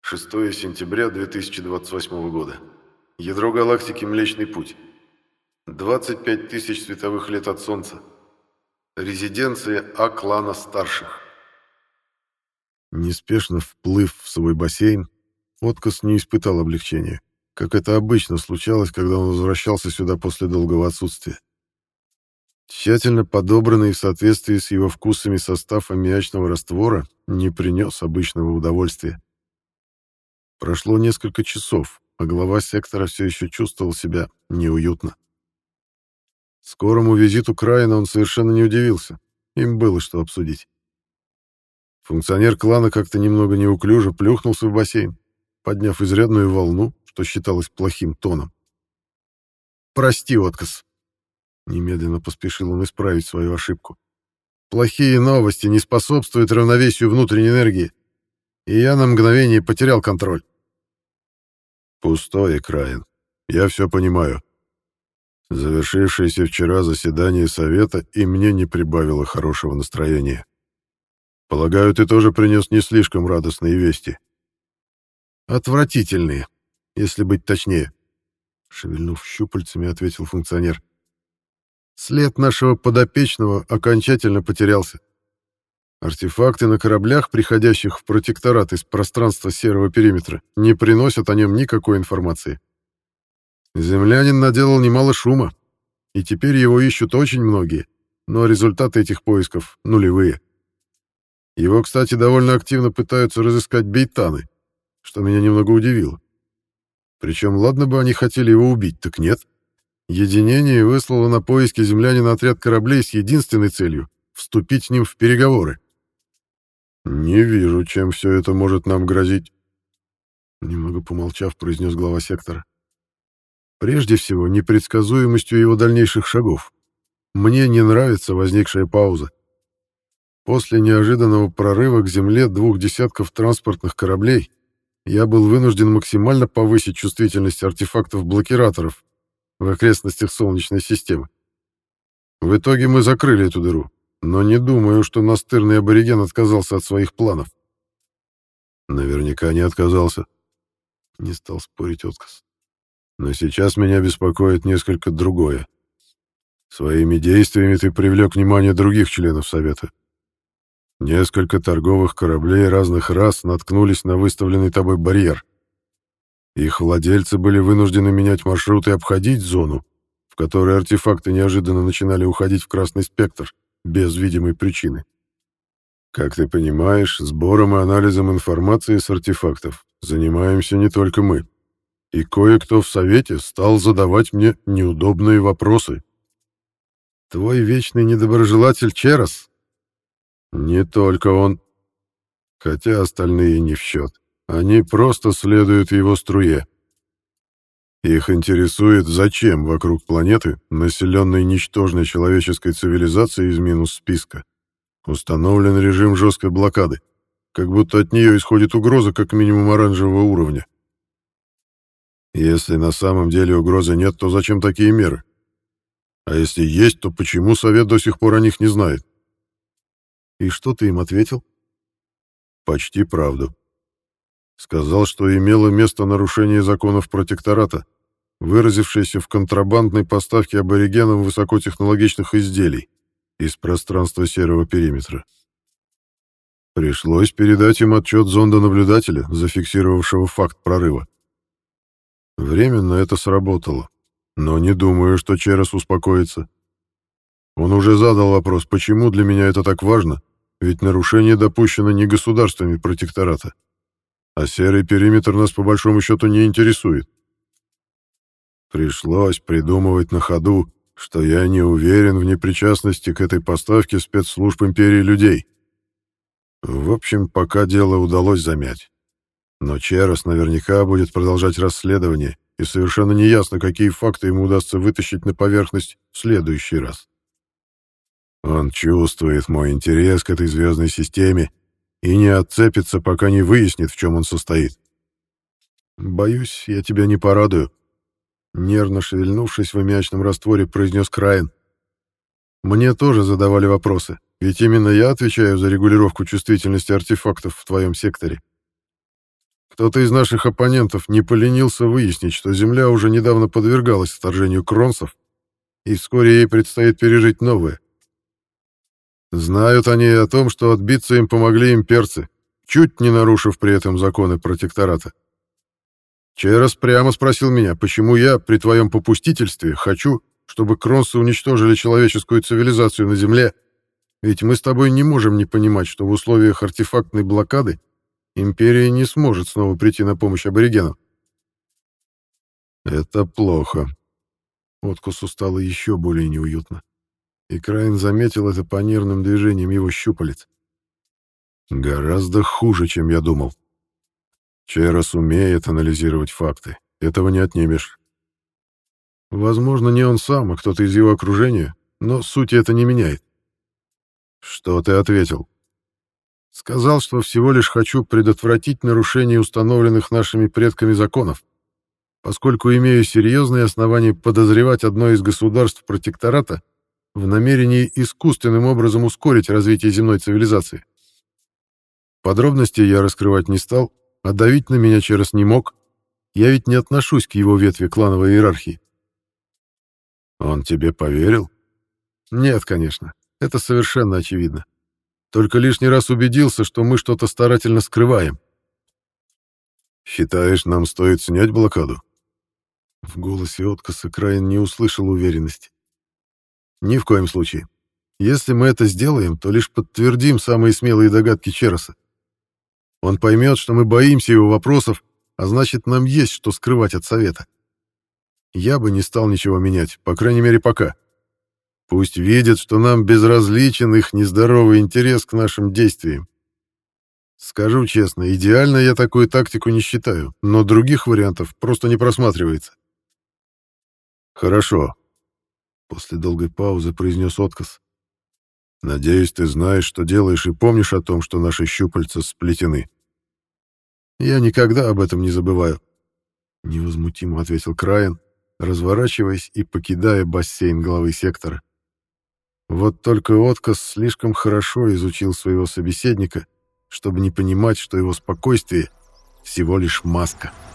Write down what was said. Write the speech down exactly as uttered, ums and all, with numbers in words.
шестое сентября две тысячи двадцать восьмого года. Ядро галактики Млечный Путь. двадцать пять тысяч световых лет от Солнца. Резиденция А-клана старших. Неспешно вплыв в свой бассейн, Откос не испытал облегчения, как это обычно случалось, когда он возвращался сюда после долгого отсутствия. Тщательно подобранный в соответствии с его вкусами состав аммиачного раствора не принес обычного удовольствия. Прошло несколько часов, а глава сектора все еще чувствовал себя неуютно. Скорому визиту Краина он совершенно не удивился. Им было что обсудить. Функционер клана как-то немного неуклюже плюхнулся в бассейн, подняв изрядную волну, что считалось плохим тоном. «Прости, Откос!» Немедленно поспешил он исправить свою ошибку. «Плохие новости не способствуют равновесию внутренней энергии, и я на мгновение потерял контроль». «Пустое, Краин. Я все понимаю. Завершившееся вчера заседание совета и мне не прибавило хорошего настроения. Полагаю, ты тоже принес не слишком радостные вести». «Отвратительные, если быть точнее», — шевельнув щупальцами, ответил функционер. «След нашего подопечного окончательно потерялся. Артефакты на кораблях, приходящих в протекторат из пространства серого периметра, не приносят о нем никакой информации. Землянин наделал немало шума, и теперь его ищут очень многие, но результаты этих поисков нулевые. Его, кстати, довольно активно пытаются разыскать бейтаны, что меня немного удивило. Причем, ладно бы они хотели его убить, так нет. Единение выслало на поиски землянина отряд кораблей с единственной целью — вступить с ним в переговоры. «Не вижу, чем все это может нам грозить», — немного помолчав, произнес глава сектора. «Прежде всего, непредсказуемостью его дальнейших шагов. Мне не нравится возникшая пауза. После неожиданного прорыва к Земле двух десятков транспортных кораблей я был вынужден максимально повысить чувствительность артефактов-блокираторов в окрестностях Солнечной системы. В итоге мы закрыли эту дыру, но не думаю, что настырный абориген отказался от своих планов». «Наверняка не отказался», — не стал спорить Откос. «Но сейчас меня беспокоит несколько другое. Своими действиями ты привлек внимание других членов Совета. Несколько торговых кораблей разных рас наткнулись на выставленный тобой барьер. Их владельцы были вынуждены менять маршрут и обходить зону, в которой артефакты неожиданно начинали уходить в красный спектр, без видимой причины. Как ты понимаешь, сбором и анализом информации с артефактов занимаемся не только мы. И кое-кто в Совете стал задавать мне неудобные вопросы». «Твой вечный недоброжелатель Черос?» «Не только он. Хотя остальные не в счет. Они просто следуют его струе. Их интересует, зачем вокруг планеты, населенной ничтожной человеческой цивилизацией из минус-списка, установлен режим жесткой блокады, как будто от нее исходит угроза как минимум оранжевого уровня. Если на самом деле угрозы нет, то зачем такие меры? А если есть, то почему Совет до сих пор о них не знает?» «И что ты им ответил?» «Почти правду. Сказал, что имело место нарушение законов протектората, выразившееся в контрабандной поставке аборигенам высокотехнологичных изделий из пространства серого периметра. Пришлось передать им отчет зонда-наблюдателя, зафиксировавшего факт прорыва. Временно это сработало, но не думаю, что Черос успокоится. Он уже задал вопрос, почему для меня это так важно, ведь нарушение допущено не государствами протектората, а серый периметр нас по большому счету не интересует. Пришлось придумывать на ходу, что я не уверен в непричастности к этой поставке спецслужб империи людей. В общем, пока дело удалось замять. Но Черос наверняка будет продолжать расследование, и совершенно неясно, какие факты ему удастся вытащить на поверхность в следующий раз. Он чувствует мой интерес к этой звездной системе и не отцепится, пока не выяснит, в чем он состоит. «Боюсь, я тебя не порадую», — нервно шевельнувшись в аммиачном растворе, произнес Краин. «Мне тоже задавали вопросы, ведь именно я отвечаю за регулировку чувствительности артефактов в твоем секторе. Кто-то из наших оппонентов не поленился выяснить, что Земля уже недавно подвергалась вторжению кронсов, и вскоре ей предстоит пережить новое. Знают они и о том, что отбиться им помогли имперцы, чуть не нарушив при этом законы протектората. Черос прямо спросил меня, почему я, при твоем попустительстве, хочу, чтобы кронсы уничтожили человеческую цивилизацию на Земле, ведь мы с тобой не можем не понимать, что в условиях артефактной блокады империя не сможет снова прийти на помощь аборигенам. Это плохо. Откусу стало еще более неуютно, и Краин заметил это по нервным движениям его щупалец. Гораздо хуже, чем я думал. Черос умеет анализировать факты, этого не отнимешь. Возможно, не он сам, а кто-то из его окружения, но сути это не меняет. Что ты ответил? Сказал, что всего лишь хочу предотвратить нарушение установленных нашими предками законов, поскольку имею серьезные основания подозревать одно из государств протектората в намерении искусственным образом ускорить развитие земной цивилизации. Подробности я раскрывать не стал, а давить на меня Черос не мог. Я ведь не отношусь к его ветви клановой иерархии. Он тебе поверил? Нет, конечно. Это совершенно очевидно. Только лишний раз убедился, что мы что-то старательно скрываем. Считаешь, нам стоит снять блокаду? В голосе Откаса Краин не услышал уверенности. Ни в коем случае. Если мы это сделаем, то лишь подтвердим самые смелые догадки Чероса. Он поймет, что мы боимся его вопросов, а значит, нам есть что скрывать от Совета. Я бы не стал ничего менять, по крайней мере, пока. Пусть видят, что нам безразличен их нездоровый интерес к нашим действиям. Скажу честно, идеально я такую тактику не считаю, но других вариантов просто не просматривается. Хорошо. После долгой паузы произнес Откас. Надеюсь, ты знаешь, что делаешь, и помнишь о том, что наши щупальца сплетены. Я никогда об этом не забываю. Невозмутимо ответил Краин, разворачиваясь и покидая бассейн главы сектора. Вот только Откас слишком хорошо изучил своего собеседника, чтобы не понимать, что его спокойствие всего лишь маска.